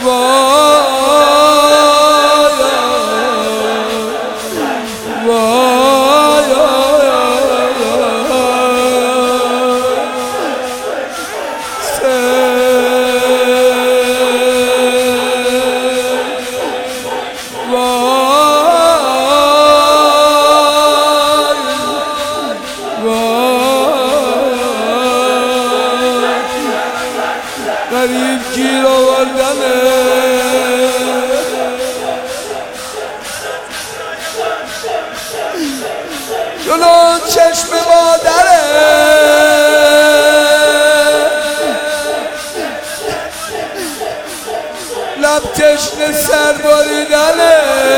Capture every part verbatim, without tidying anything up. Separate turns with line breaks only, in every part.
غریب گیر آوردنه جلو چشم مادره لب تشنه سر باریدنه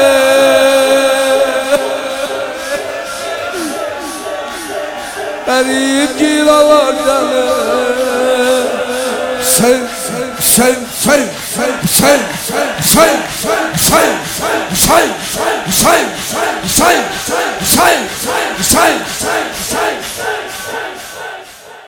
غریب گیر آوردنه سل سل سل سل سل سل سل سل